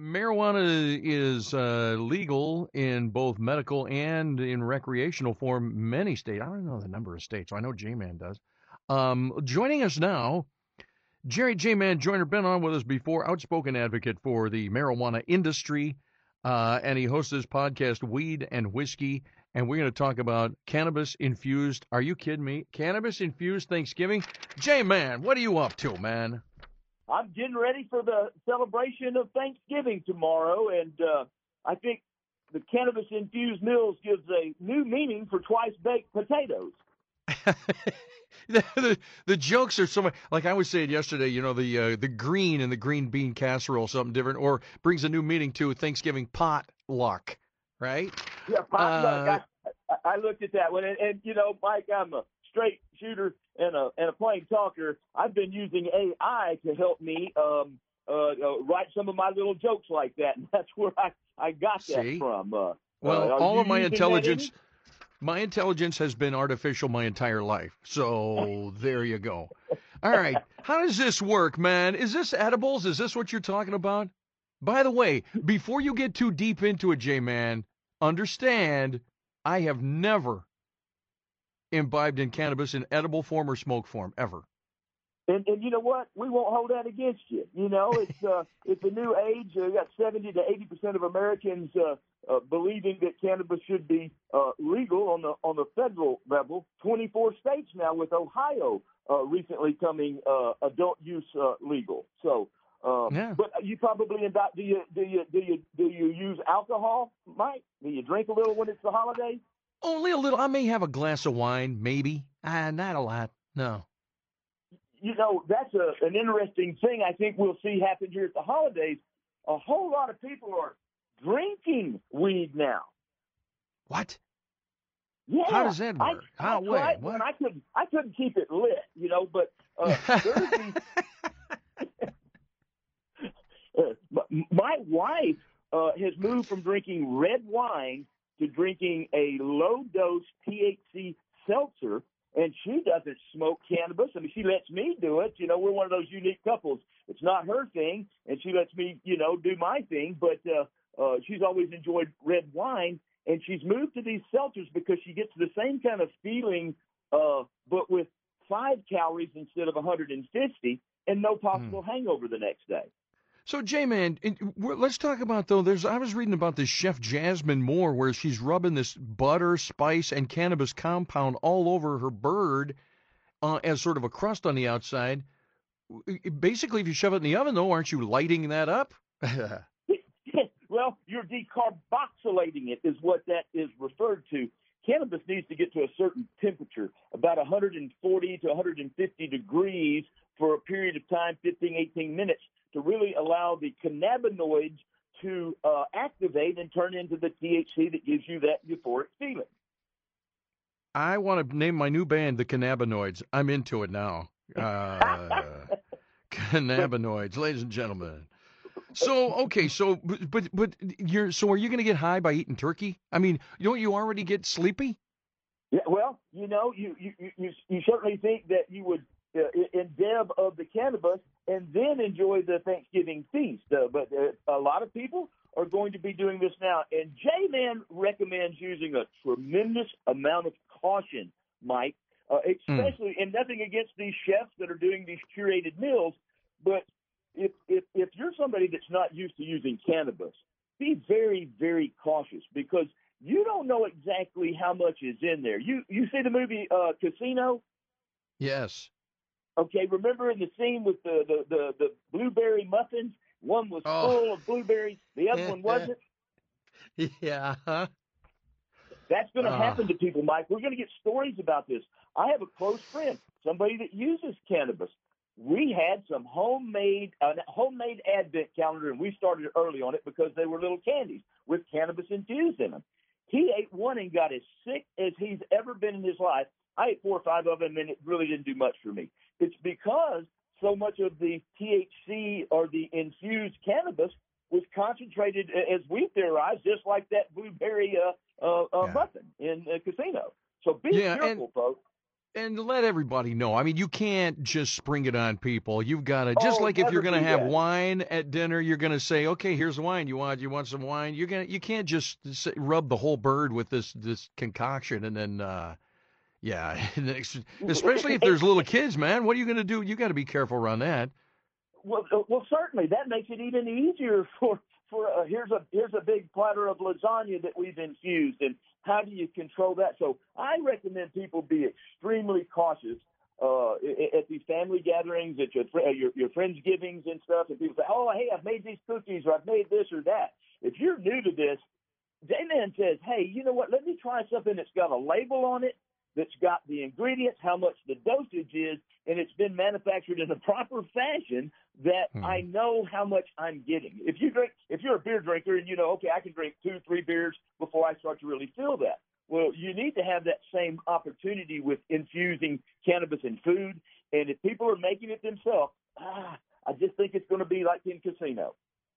Marijuana is legal in both medical and in recreational form. Many states. I don't know the number of states. I know J-Man does. Joining us now, Jerry J-Man Joyner, been on with us before, outspoken advocate for the marijuana industry, and he hosts this podcast, Weed and Whiskey, and we're going to talk about cannabis-infused, are you kidding me? Cannabis-infused Thanksgiving? J-Man, what are you up to, man? I'm getting ready for the celebration of Thanksgiving tomorrow, and I think the cannabis-infused meals gives a new meaning for twice-baked potatoes. the jokes are so much, like I was saying yesterday, the green and the green bean casserole, something different, or brings a new meaning to Thanksgiving potluck, right? Yeah, potluck. I looked at that one, and Mike, I'm a straight shooter and a plain talker. I've been using AI to help me write some of my little jokes like that, and that's where I got that from. Well, all of my intelligence. That, My intelligence has been artificial my entire life. So there you go. All right. How does this work, man? Is this edibles? Is this what you're talking about? By the way, before you get too deep into it, J-Man, understand I have never imbibed in cannabis in edible form or smoke form, ever. And you know what? We won't hold that against you. It's a new age. You got 70 to 80% of Americans believing that cannabis should be legal on the federal level. 24 states now, with Ohio recently coming adult use legal. So, yeah. But you probably do you use alcohol, Mike? Do you drink a little when it's the holidays? Only a little. I may have a glass of wine, maybe. Not a lot. No. That's an interesting thing I think we'll see happen here at the holidays. A whole lot of people are drinking weed now. What? Yeah. How does that work? What? I couldn't keep it lit, but my wife has moved from drinking red wine to drinking a low-dose THC seltzer. And she doesn't smoke cannabis. I mean, she lets me do it. We're one of those unique couples. It's not her thing, and she lets me, do my thing. But she's always enjoyed red wine, and she's moved to these seltzers because she gets the same kind of feeling, but with 5 calories instead of 150, and no possible hangover the next day. So, J-Man, let's talk about, though, I was reading about this Chef Jasmine Moore where she's rubbing this butter, spice, and cannabis compound all over her bird as sort of a crust on the outside. Basically, if you shove it in the oven, though, aren't you lighting that up? Well, you're decarboxylating it is what that is referred to. Cannabis needs to get to a certain temperature, about 140 to 150 degrees for a period of time, 15, 18 minutes, to really allow the cannabinoids to activate and turn into the THC that gives you that euphoric feeling. I want to name my new band the Cannabinoids. I'm into it now. Cannabinoids, ladies and gentlemen. So, okay, but are you going to get high by eating turkey? I mean, don't you already get sleepy? Yeah, well, you certainly think that you would indeb of the cannabis and then enjoy the Thanksgiving feast. But a lot of people are going to be doing this now. And J-Man recommends using a tremendous amount of caution, Mike, especially, and nothing against these chefs that are doing these curated meals, but if you're somebody that's not used to using cannabis, be very, very cautious because you don't know exactly how much is in there. You see the movie Casino? Yes. Okay, remember in the scene with the blueberry muffins? One was full of blueberries, the other one wasn't. Yeah. That's going to happen to people, Mike. We're going to get stories about this. I have a close friend, somebody that uses cannabis. We had some homemade advent calendar, and we started early on it because they were little candies with cannabis infused in them. He ate one and got as sick as he's ever been in his life. I ate 4 or 5 of them, and it really didn't do much for me. It's because so much of the THC or the infused cannabis was concentrated, as we theorized, just like that blueberry muffin in Casino. So be careful, folks. And let everybody know. I mean, you can't just spring it on people. You've got to, just Oh, like if you're never going to do have that. wine at dinner, you're going to say, okay, here's wine. You want some wine? You can't just rub the whole bird with this concoction and then, yeah, especially if there's little kids, man. What are you going to do? You got to be careful around that. Well, certainly that makes it even easier for here's a big platter of lasagna that we've infused, and how do you control that? So I recommend people be extremely cautious at these family gatherings, at your friendsgivings and stuff, and people say, "Oh, hey, I've made these cookies, or I've made this or that." If you're new to this, J-Man says, "Hey, you know what? Let me try something that's got a label on it, that's got the ingredients, how much the dosage is, and it's been manufactured in a proper fashion that I Hmm. know how much I'm getting." If you're a beer drinker and you know, okay, I can drink 2, 3 beers before I start to really feel that. Well, you need to have that same opportunity with infusing cannabis in food. And if people are making it themselves, I just think it's going to be like in casino.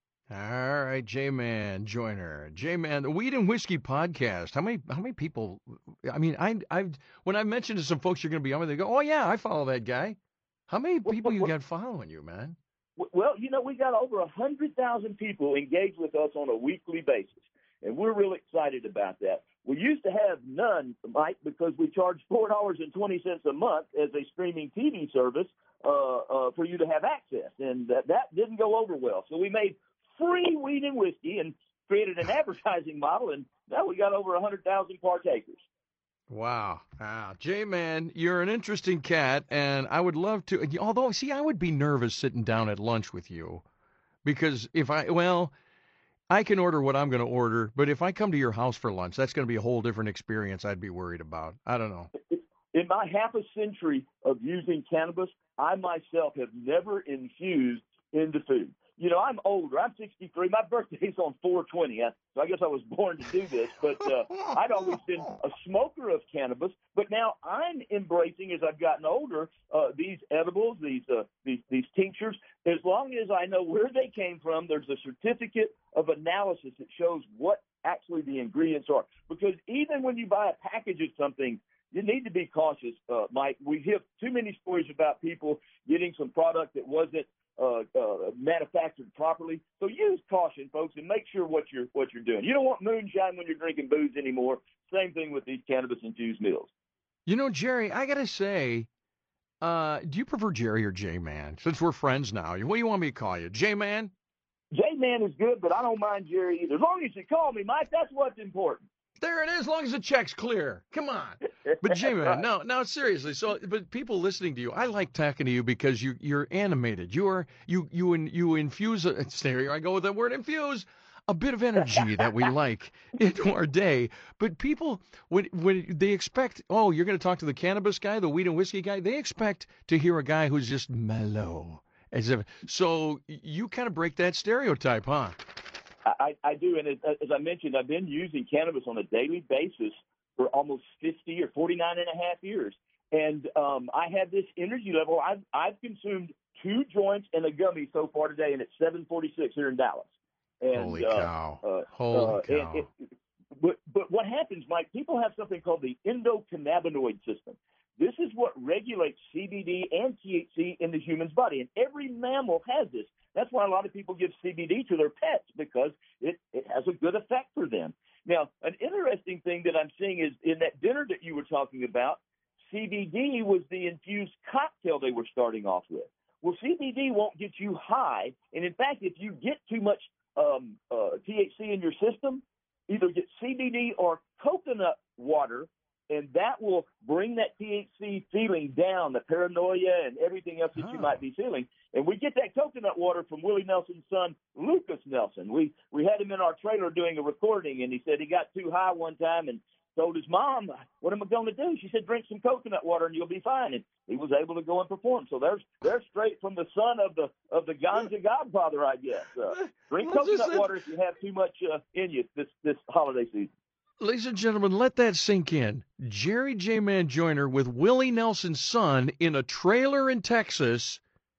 All right, J-Man Joyner. J-Man, the Weed and Whiskey podcast. How many people? I mean, I've when I mentioned to some folks you're going to be on, they go, "Oh yeah, I follow that guy." How many people you got following you, man? Well, you know, we got over 100,000 people engaged with us on a weekly basis, and we're really excited about that. We used to have none, Mike, because we charged $4.20 a month as a streaming TV service for you to have access, and that didn't go over well. So we made free weed and whiskey and created an advertising model, and now we got over 100,000 partakers. Wow. J-Man, you're an interesting cat, and I would love to. Although, see, I would be nervous sitting down at lunch with you because well, I can order what I'm going to order, but if I come to your house for lunch, that's going to be a whole different experience I'd be worried about. I don't know. In my half a century of using cannabis, I myself have never infused into food. You know, I'm older. I'm 63. My birthday's on 420, so I guess I was born to do this. But I'd always been a smoker of cannabis. But now I'm embracing, as I've gotten older, these edibles, these tinctures. As long as I know where they came from, there's a certificate of analysis that shows what actually the ingredients are. Because even when you buy a package of something, you need to be cautious, Mike. We hear too many stories about people getting some product that wasn't manufactured properly. So use caution, folks, and make sure what you're doing. You don't want moonshine when you're drinking booze anymore. Same thing with these cannabis infused meals. You know, Jerry, I gotta say, do you prefer Jerry or J-Man? Since we're friends now, what do you want me to call you, J-Man? J-Man is good, but I don't mind Jerry either. As long as you call me, Mike, that's what's important. There it is, as long as the check's clear. Come on. But That's J-Man, right. no, seriously. So, but people listening to you, I like talking to you because you're animated. You infuse there I go with the word infuse, a bit of energy that we like into our day. But people, when they expect, oh, you're going to talk to the cannabis guy, the weed and whiskey guy, they expect to hear a guy who's just mellow. So you kind of break that stereotype, huh? I do, and as I mentioned, I've been using cannabis on a daily basis for almost 50 or 49 and a half years, and I have this energy level. I've consumed 2 joints and a gummy so far today, and it's 7:46 here in Dallas. And Holy cow! Holy cow! but what happens, Mike? People have something called the endocannabinoid system. This is what regulates CBD and THC in the human's body, and every mammal has this. That's why a lot of people give CBD to their pets, because it has a good effect for them. Now, an interesting thing that I'm seeing is in that dinner that you were talking about, CBD was the infused cocktail they were starting off with. Well, CBD won't get you high, and in fact, if you get too much THC in your system, either get CBD or coconut water, and that will bring that THC feeling down, the paranoia and everything else that you might be feeling. And we get that coconut water from Willie Nelson's son, Lucas Nelson. We had him in our trailer doing a recording, and he said he got too high one time and told his mom, "What am I going to do?" She said, "Drink some coconut water and you'll be fine." And he was able to go and perform. So they're straight from the son of the ganja godfather, I guess. Drink coconut water if you have too much in you this holiday season. Ladies and gentlemen, let that sink in. Jerry J. Man Joyner with Willie Nelson's son in a trailer in Texas.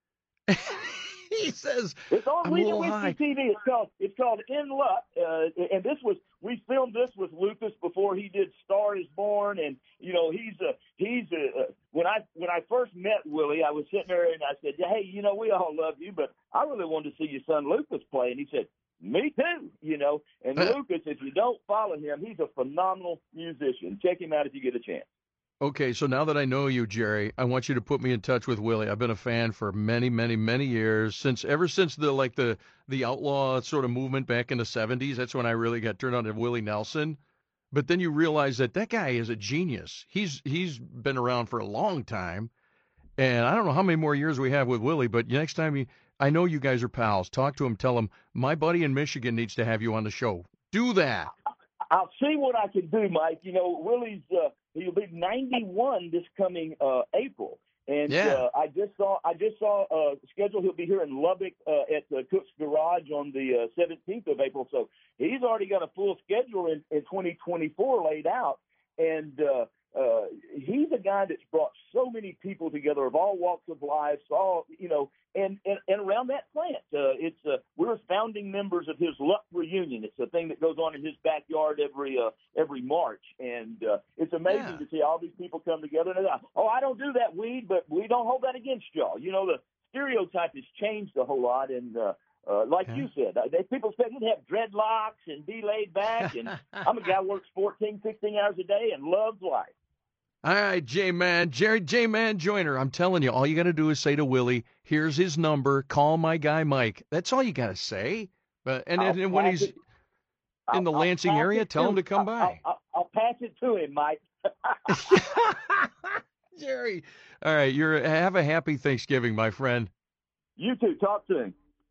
He says, It's on "I'm a Weed and little Whiskey high." TV. It's called In Luck, and we filmed this with Lucas before he did Star Is Born, and you know he's when I first met Willie, I was sitting there and I said, "Hey, we all love you, but I really wanted to see your son Lucas play." And he said, "Me too." And Lucas, if you don't follow him, he's a phenomenal musician. Check him out if you get a chance. Okay, so now that I know you, Jerry, I want you to put me in touch with Willie. I've been a fan for many, many, many years, ever since the outlaw sort of movement back in the 70s. That's when I really got turned on to Willie Nelson. But then you realize that guy is a genius. He's been around for a long time, and I don't know how many more years we have with Willie. But next time I know you guys are pals. Talk to him. Tell him my buddy in Michigan needs to have you on the show. Do that. I'll see what I can do, Mike. Willie's he'll be 91 this coming April, and I just saw schedule. He'll be here in Lubbock at Cook's Garage on the 17th of April. So he's already got a full schedule in 2024 laid out, and he's a guy that's brought so many people together of all walks of life. And around that plant, we're founding members of his Luck Reunion. It's a thing that goes on in his backyard every March, and it's amazing to see all these people come together. And I don't do that weed, but we don't hold that against y'all. The stereotype has changed a whole lot, and like you said, people expect you to have dreadlocks and be laid back, and I'm a guy who works 14, 16 hours a day and loves life. All right, J-Man Joyner. I'm telling you, all you got to do is say to Willie, "Here's his number. Call my guy Mike." That's all you got to say. And when he's in the Lansing area, tell him to come by. I'll pass it to him, Mike. Jerry. All right, have a happy Thanksgiving, my friend. You too. Talk soon.